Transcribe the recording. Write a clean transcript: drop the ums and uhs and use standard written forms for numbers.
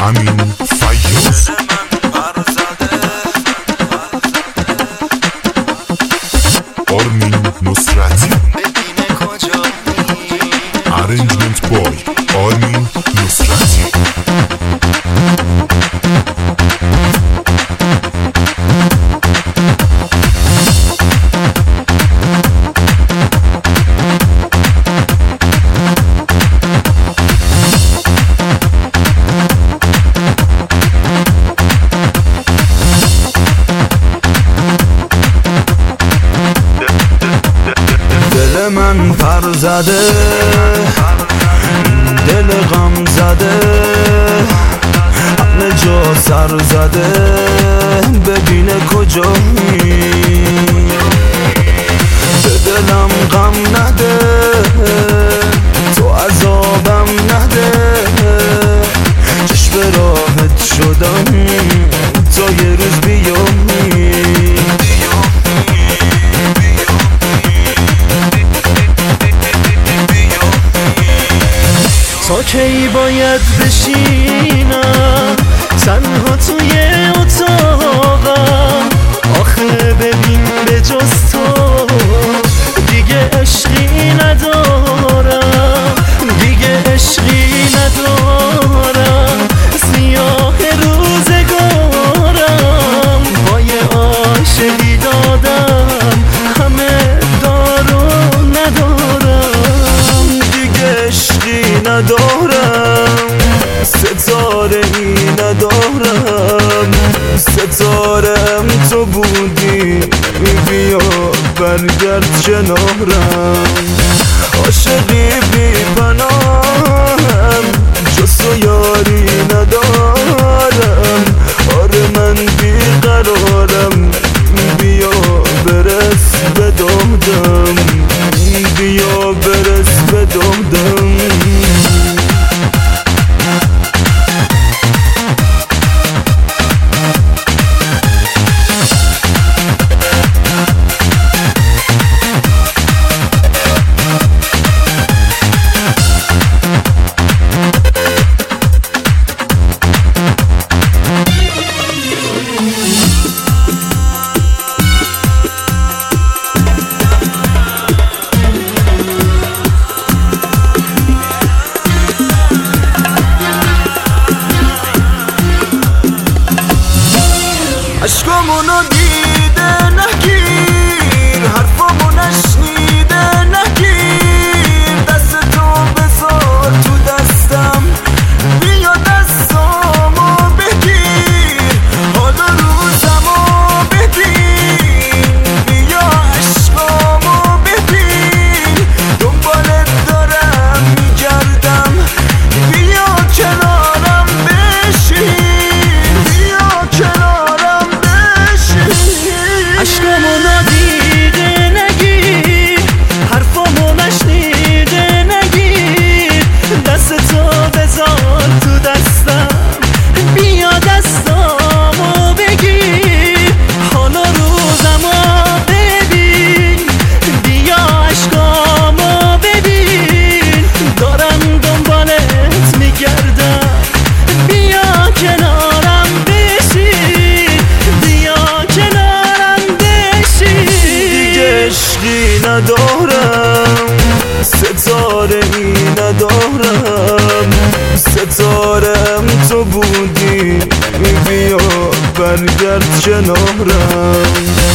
امین فیاض. آرمین نصرتی. ارنجمنت بای آرمین نصرتی. دل من پر زده، دل غم زده، همه جا سر زده، ببینه کجایی. به دلم غم نده، تو عذابم نده، چشم راحت شدم تا یه روز بیایی. تا کی باید بشینم تنها توی اتاقم؟ آخه ببین به جز تو دیگه عشقی ندارم، دیگه عشقی ندارم. سیاه روزگارم پای عاشقی دادم، همه دارو ندارم، دیگه عشقی ندارم، ستاره ای ندارم. ستارم تو بودی، بیا برگرد کنارم. عاشقی بی پناهم، جز تو یاری ندارم. آره من بی قرارم، بیا برس به دادم، بیا برس به دادم. عشقامونو دیده نگیر، حرفامو نشنیده نگیر. دست تو بذار تو دستم، بیا دستامو بگیر. حالا روزمو ببین، بیا عشقامو ببین. دنبالت دارم میگردم، بیا کنارم بشین، بیا کنارم. عشقامو ندیده نگیر، حرفامو نشنیده نگیر. دست تو بذار تو دستم، بیا دستامو بگیر. حالا روزمو ببین، بیا عشقامو ببین. دارم دنبالت میگردم، بیا کنارم بشین، بیا کنارم بشین. دیگه عشقی ندارم، ستاره ای ندارم. ستارم تو بودی، بیا برگرد کنارم.